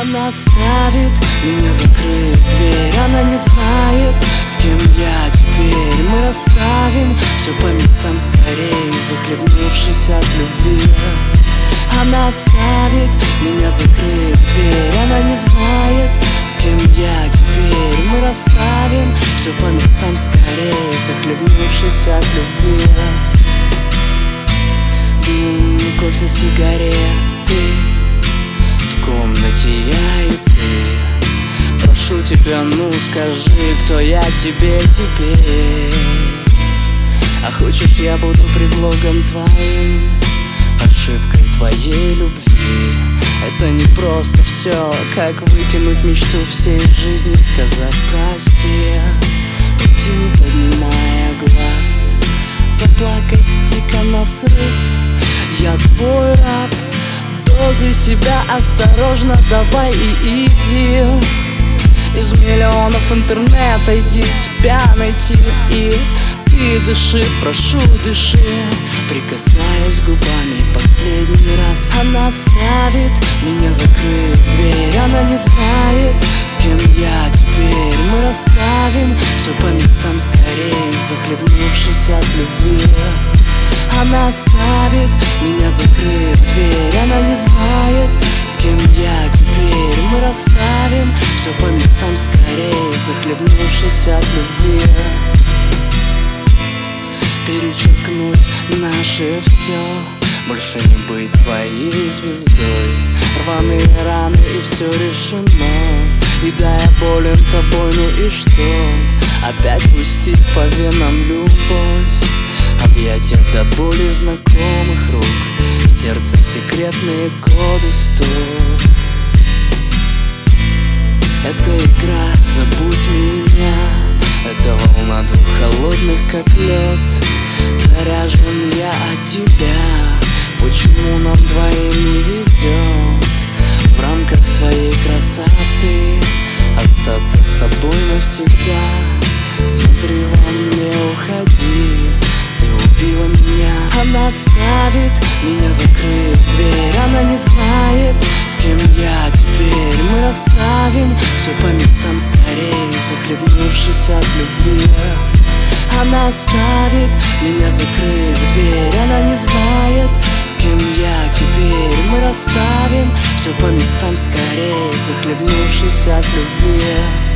Она ставит меня, закрыв дверь. Она не знает, с кем я теперь. Мы расставим все по местам скорее, захлебнувшись от любви. Она ставит меня, закрыв дверь. Она не знает, с кем я теперь. Мы расставим все по местам скорее, захлебнувшись от любви. Дым, кофе, сигареты, в комнате я и ты. Прошу тебя, ну скажи, кто я тебе теперь. А хочешь, я буду предлогом твоим, ошибкой твоей любви. Это не просто все, как выкинуть мечту всей жизни, сказав прости. Уйти, не поднимая глаз, заплакать дико навзрыв. Я твой раб, дозы себя осторожно давай и иди. Из миллионов интернета иди тебя найти. И ты дыши, прошу, дыши, прикасаясь губами последний раз. Она ставит меня, закрыв дверь. Она не знает, с кем я теперь. Мы расставим все по местам скорее, захлебнувшись от любви. Она ставит меня, закрыв дверь. Она не знает, с кем я теперь. Мы расставим все по местам скорее, захлебнувшись от любви. Перечеркнуть наше все, больше не быть твоей звездой. Рваные раны и все решено. И да, я болен тобой, ну и что? Опять пустить по венам любовь, объятия до боли знакомых рук, в сердце секретные коды стоп. Это игра, забудь меня. Это волна двух холодных, как лед. Заряжен я от тебя. Почему нам двоим не везет в рамках твоей красоты остаться собой навсегда? С надрывом не уходи, ты убила меня. Она ставит меня, закрыв дверь. Она не знает, с кем я теперь. Мы расставим все по местам скорее, захлебнувшись от любви. Она ставит меня, закрыв дверь. Она не знает, с кем я теперь. Мы расставим все по местам скорее, захлебнувшись от любви.